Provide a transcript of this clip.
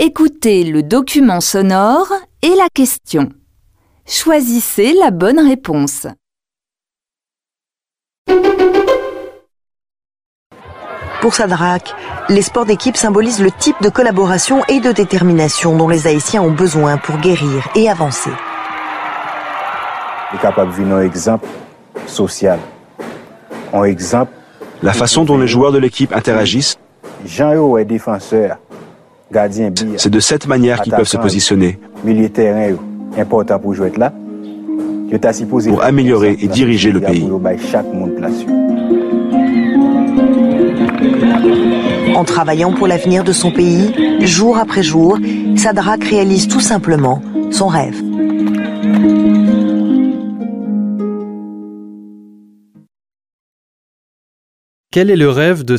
Écoutez le document sonore et la question. Choisissez la bonne réponse. Pour Sadrak, les sports d'équipe symbolisent le type de collaboration et de détermination dont les Haïtiens ont besoin pour guérir et avancer. Il est capable de venir un exemple social. Un exemple. La façon dont les joueurs de l'équipe interagissent, Jean est défenseur, gardien bien. c'est de cette manière qu'ils peuvent se positionner Milieu de terrain important pour jouer là. pour améliorer et diriger le pays. En travaillant pour l'avenir de son pays, jour après jour, Sadrak réalise tout simplement son rêve. Quel est le rêve de Sadrak ?